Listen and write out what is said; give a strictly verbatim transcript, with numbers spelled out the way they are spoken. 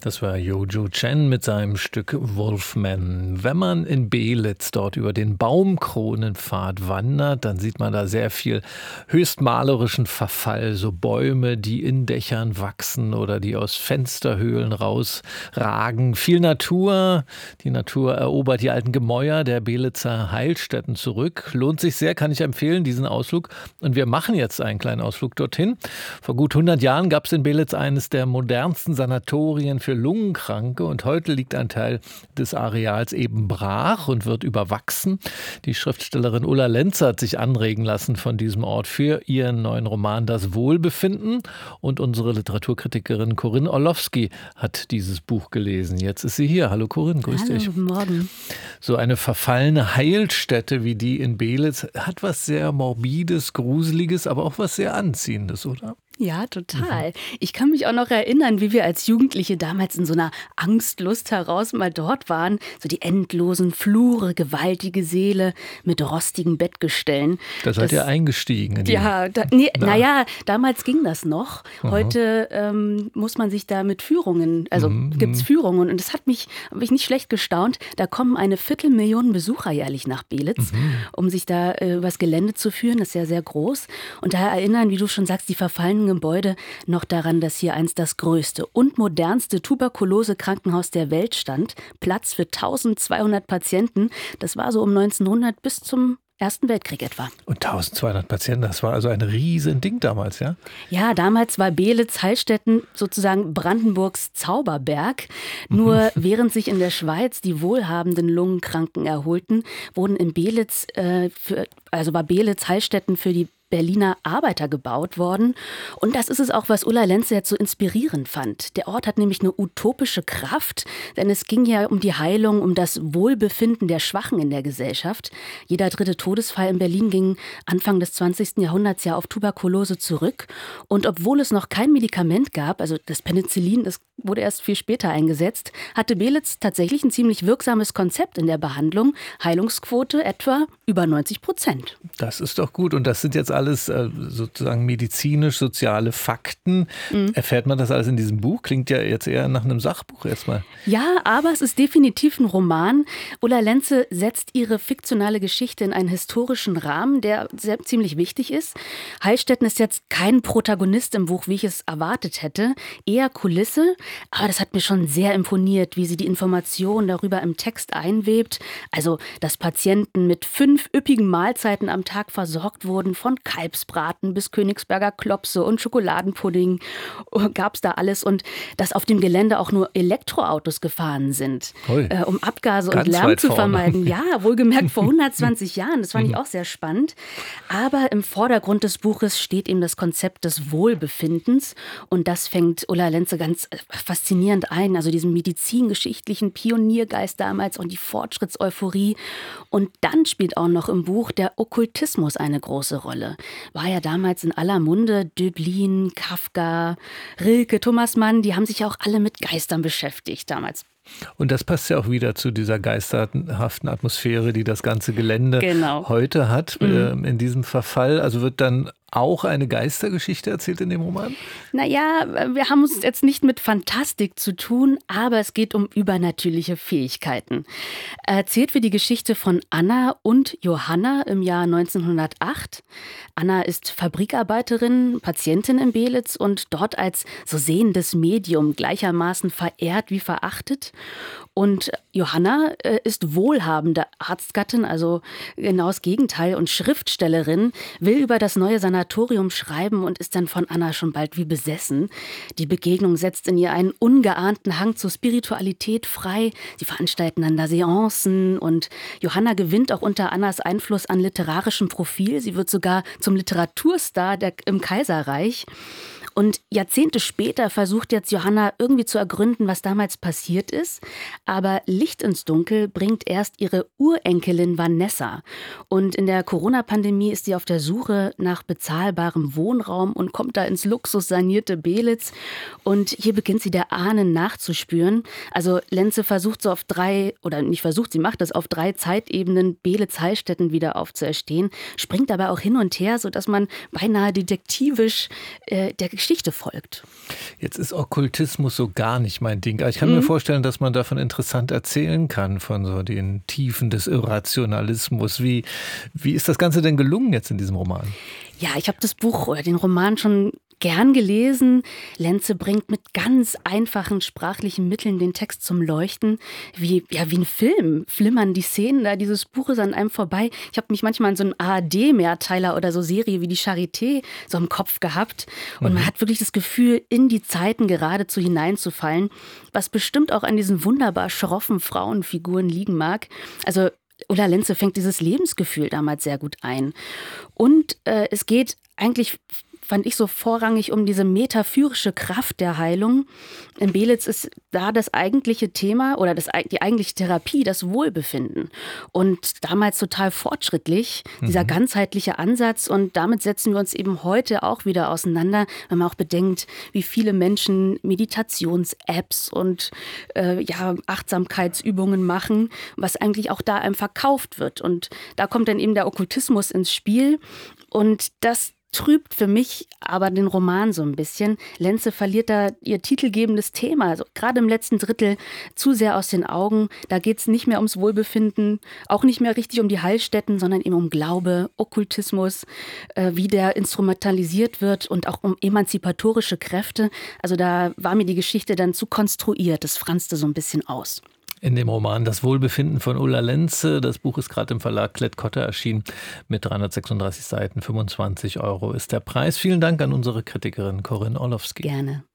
Das war Jojo Chen mit seinem Stück Wolfman. Wenn man in Belitz dort über den Baumkronenpfad wandert, dann sieht man da sehr viel höchst malerischen Verfall. So Bäume, die in Dächern wachsen oder die aus Fensterhöhlen rausragen. Viel Natur. Die Natur erobert die alten Gemäuer der Belitzer Heilstätten zurück. Lohnt sich sehr, kann ich empfehlen, diesen Ausflug. Und wir machen jetzt einen kleinen Ausflug dorthin. Vor gut hundert Jahren gab es in Belitz eines der modernsten Sanatorien für Lungenkranke und heute liegt ein Teil des Areals eben brach und wird überwachsen. Die Schriftstellerin Ulla Lenze hat sich anregen lassen von diesem Ort für ihren neuen Roman Das Wohlbefinden und unsere Literaturkritikerin Corinne Orlowski hat dieses Buch gelesen. Jetzt ist sie hier. Hallo Corinne, grüß Hallo, dich. Guten Morgen. So eine verfallene Heilstätte wie die in Belitz hat was sehr Morbides, Gruseliges, aber auch was sehr Anziehendes, oder? Ja, total. Mhm. Ich kann mich auch noch erinnern, wie wir als Jugendliche damals in so einer Angstlust heraus mal dort waren. So die endlosen Flure, gewaltige Säle mit rostigen Bettgestellen. Da seid das, ihr eingestiegen. In die, ja, da, nee, da. naja, damals ging das noch. Heute ähm, muss man sich da mit Führungen, also mhm. gibt es Führungen. Und das hat mich, hab ich nicht schlecht gestaunt. Da kommen eine Viertelmillion Besucher jährlich nach Belitz, mhm. um sich da äh, übers Gelände zu führen. Das ist ja sehr groß. Und da erinnern, wie du schon sagst, die verfallenen Gebäude noch daran, dass hier einst das größte und modernste Tuberkulose-Krankenhaus der Welt stand. Platz für eintausendzweihundert Patienten. Das war so um neunzehnhundert bis zum Ersten Weltkrieg etwa. Und eintausendzweihundert Patienten, das war also ein Riesending damals, ja? Ja, damals war Belitz-Heilstätten sozusagen Brandenburgs Zauberberg. Nur während sich in der Schweiz die wohlhabenden Lungenkranken erholten, wurden in Belitz, äh, für, also war Belitz-Heilstätten für die Berliner Arbeiter gebaut worden. Und das ist es auch, was Ulla Lenze jetzt so inspirierend fand. Der Ort hat nämlich eine utopische Kraft, denn es ging ja um die Heilung, um das Wohlbefinden der Schwachen in der Gesellschaft. Jeder dritte Todesfall in Berlin ging Anfang des zwanzigsten Jahrhunderts ja auf Tuberkulose zurück. Und obwohl es noch kein Medikament gab, also das Penicillin, das wurde erst viel später eingesetzt, hatte Belitz tatsächlich ein ziemlich wirksames Konzept in der Behandlung. Heilungsquote etwa über neunzig Prozent. Das ist doch gut. Und das sind jetzt alles äh, sozusagen medizinisch-soziale Fakten. Mhm. Erfährt man das alles in diesem Buch? Klingt ja jetzt eher nach einem Sachbuch erstmal. Ja, aber es ist definitiv ein Roman. Ulla Lenze setzt ihre fiktionale Geschichte in einen historischen Rahmen, der sehr, ziemlich wichtig ist. Heilstätten ist jetzt kein Protagonist im Buch, wie ich es erwartet hätte. Eher Kulisse. Aber das hat mir schon sehr imponiert, wie sie die Informationen darüber im Text einwebt. Also, dass Patienten mit fünf üppigen Mahlzeiten am Tag versorgt wurden, von Kalbsbraten bis Königsberger Klopse und Schokoladenpudding gab es da alles. Und dass auf dem Gelände auch nur Elektroautos gefahren sind, äh, um Abgase Ganz und Lärm zu vorne. vermeiden. Ja, wohlgemerkt vor hundertzwanzig Jahren. Das fand ich auch sehr spannend. Aber im Vordergrund des Buches steht eben das Konzept des Wohlbefindens. Und das fängt Ulla Lenze ganz faszinierend ein. Also diesen medizingeschichtlichen Pioniergeist damals und die Fortschrittseuphorie. Und dann spielt auch noch im Buch der Okkultismus eine große Rolle. War ja damals in aller Munde. Döblin, Kafka, Rilke, Thomas Mann, die haben sich ja auch alle mit Geistern beschäftigt damals. Und das passt ja auch wieder zu dieser geisterhaften Atmosphäre, die das ganze Gelände genau. heute hat, Mhm. äh, in diesem Verfall. Also wird dann auch eine Geistergeschichte erzählt in dem Roman? Naja, wir haben es jetzt nicht mit Fantastik zu tun, aber es geht um übernatürliche Fähigkeiten. Erzählt wird die Geschichte von Anna und Johanna im Jahr neunzehnhundertacht. Anna ist Fabrikarbeiterin, Patientin in Belitz und dort als so sehendes Medium gleichermaßen verehrt wie verachtet. Und Johanna äh, ist wohlhabende Arztgattin, also genau das Gegenteil, und Schriftstellerin, will über das neue Sanatorium schreiben und ist dann von Anna schon bald wie besessen. Die Begegnung setzt in ihr einen ungeahnten Hang zur Spiritualität frei. Sie veranstalten dann da Seancen und Johanna gewinnt auch unter Annas Einfluss an literarischem Profil. Sie wird sogar zum Literaturstar der, im Kaiserreich. Und Jahrzehnte später versucht jetzt Johanna irgendwie zu ergründen, was damals passiert ist. Aber Licht ins Dunkel bringt erst ihre Urenkelin Vanessa. Und in der Corona-Pandemie ist sie auf der Suche nach bezahlbarem Wohnraum und kommt da ins luxussanierte Belitz. Und hier beginnt sie der Ahnen nachzuspüren. Also Lenze versucht so auf drei, oder nicht versucht, sie macht das auf drei Zeitebenen, Belitz-Heilstätten wieder aufzuerstehen, springt aber auch hin und her, sodass man beinahe detektivisch äh, der Geschichte folgt. Jetzt ist Okkultismus so gar nicht mein Ding. Aber ich kann Mhm. mir vorstellen, dass man davon interessant erzählen kann, von so den Tiefen des Irrationalismus. Wie, wie ist das Ganze denn gelungen jetzt in diesem Roman? Ja, ich habe das Buch oder den Roman schon gern gelesen. Lenze bringt mit ganz einfachen sprachlichen Mitteln den Text zum Leuchten. Wie, ja, wie ein Film flimmern die Szenen da dieses Buches an einem vorbei. Ich habe mich manchmal an so einen A R D-Mehrteiler oder so Serie wie die Charité so im Kopf gehabt. Und Mhm. man hat wirklich das Gefühl, in die Zeiten geradezu hineinzufallen, was bestimmt auch an diesen wunderbar schroffen Frauenfiguren liegen mag. Also Ulla Lenze fängt dieses Lebensgefühl damals sehr gut ein. Und äh, es geht eigentlich, fand ich, so vorrangig um diese metaphorische Kraft der Heilung. In Belitz ist da das eigentliche Thema oder das, die eigentliche Therapie, das Wohlbefinden. Und damals total fortschrittlich, dieser Mhm. ganzheitliche Ansatz. Und damit setzen wir uns eben heute auch wieder auseinander, wenn man auch bedenkt, wie viele Menschen Meditations-Apps und äh, ja, Achtsamkeitsübungen machen, was eigentlich auch da einem verkauft wird. Und da kommt dann eben der Okkultismus ins Spiel. Und das trübt für mich aber den Roman so ein bisschen. Lenze verliert da ihr titelgebendes Thema, also gerade im letzten Drittel, zu sehr aus den Augen. Da geht es nicht mehr ums Wohlbefinden, auch nicht mehr richtig um die Heilstätten, sondern eben um Glaube, Okkultismus, äh, wie der instrumentalisiert wird und auch um emanzipatorische Kräfte. Also da war mir die Geschichte dann zu konstruiert. Das franzte so ein bisschen aus. In dem Roman Das Wohlbefinden von Ulla Lenze. Das Buch ist gerade im Verlag Klett-Cotta erschienen mit dreihundertsechsunddreißig Seiten. fünfundzwanzig Euro ist der Preis. Vielen Dank an unsere Kritikerin Corinne Orlowski. Gerne.